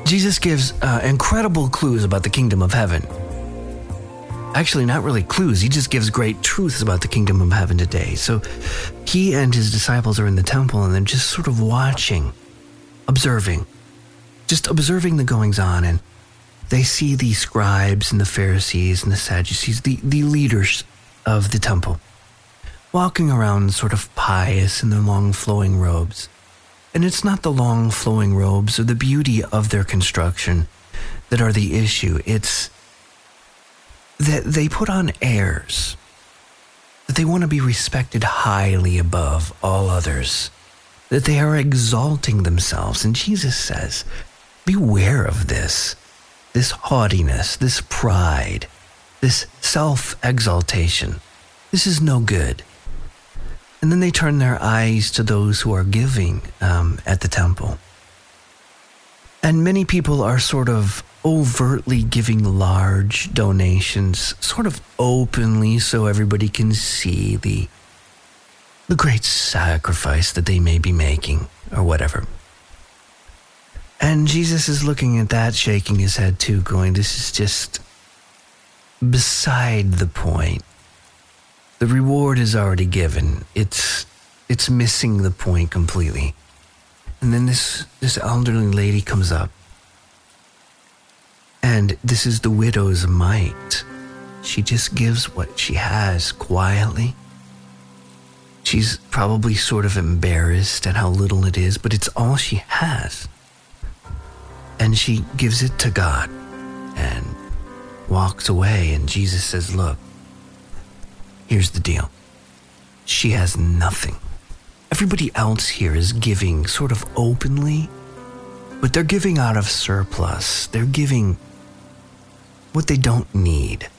Jesus gives incredible clues about the kingdom of heaven. Actually, not really clues. He just gives great truths about the kingdom of heaven today. So he and his disciples are in the temple and they're just sort of watching, observing the goings on. And they see the scribes and the Pharisees and the Sadducees, the leaders of the temple, walking around sort of pious in their long flowing robes. And it's not the long flowing robes or the beauty of their construction that are the issue. It's that they put on airs, that they want to be respected highly above all others, that they are exalting themselves. And Jesus says, beware of this haughtiness, this pride, this self-exaltation. This is no good. And then they turn their eyes to those who are giving at the temple. And many people are sort of overtly giving large donations, sort of openly so everybody can see the great sacrifice that they may be making or whatever. And Jesus is looking at that, shaking his head too, going, this is just beside the point. The reward is already given. It's missing the point completely. And then this elderly lady comes up. And this is the widow's mite. She just gives what she has quietly. She's probably sort of embarrassed at how little it is, but it's all she has. And she gives it to God and walks away. And Jesus says, look, here's the deal. She has nothing. Everybody else here is giving sort of openly, but they're giving out of surplus. They're giving what they don't need.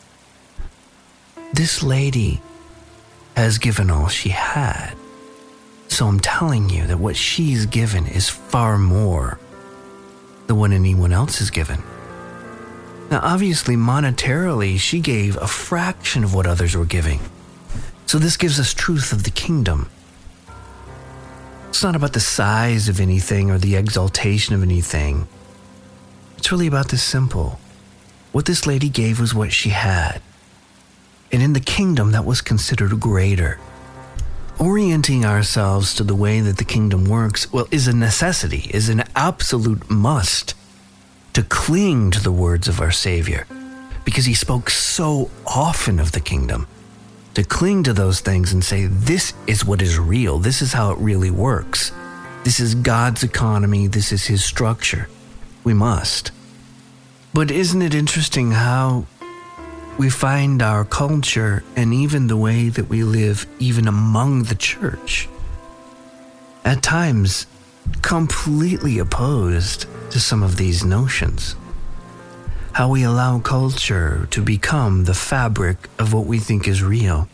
This lady has given all she had. So I'm telling you that what she's given is far more than what anyone else has given. Now, obviously, monetarily, she gave a fraction of what others were giving. So this gives us truth of the kingdom. It's not about the size of anything or the exaltation of anything. It's really about this simple. What this lady gave was what she had. And in the kingdom, that was considered greater. Orienting ourselves to the way that the kingdom works, well, is a necessity, is an absolute must to cling to the words of our Savior, because he spoke so often of the kingdom, to cling to those things and say, this is what is real. This is how it really works. This is God's economy. This is his structure. We must. But isn't it interesting how we find our culture and even the way that we live, even among the church, at times completely opposed to some of these notions? How we allow culture to become the fabric of what we think is real.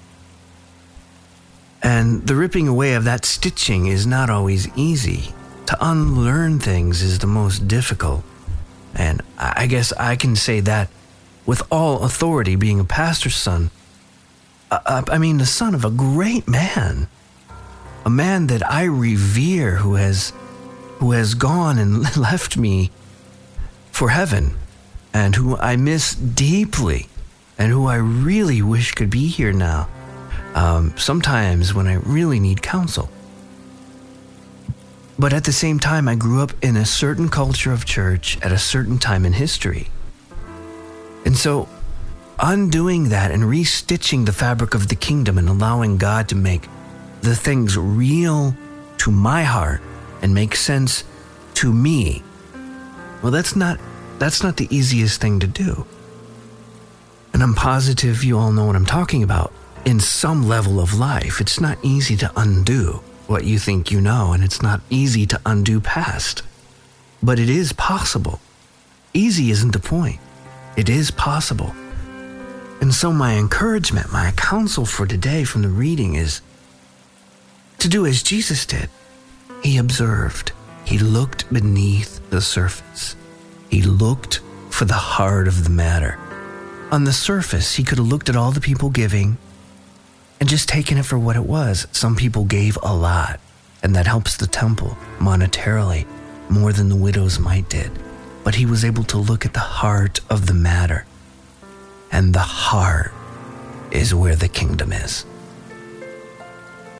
And the ripping away of that stitching is not always easy. To unlearn things is the most difficult. And I guess I can say that with all authority, being a pastor's son. The son of a great man. A man that I revere, who has gone and left me for heaven, and who I miss deeply, and who I really wish could be here now, sometimes when I really need counsel. But at the same time, I grew up in a certain culture of church at a certain time in history. And so, undoing that and restitching the fabric of the kingdom and allowing God to make the things real to my heart and make sense to me, well, that's not the easiest thing to do. And I'm positive you all know what I'm talking about. In some level of life, it's not easy to undo what you think you know, and it's not easy to undo past. But it is possible. Easy isn't the point. It is possible. And so my encouragement, my counsel for today from the reading is to do as Jesus did. He observed. He looked beneath the surface. He looked for the heart of the matter. On the surface, he could have looked at all the people giving and just taken it for what it was. Some people gave a lot, and that helps the temple monetarily more than the widow's mite did. but he was able to look at the heart of the matter. And the heart is where the kingdom is.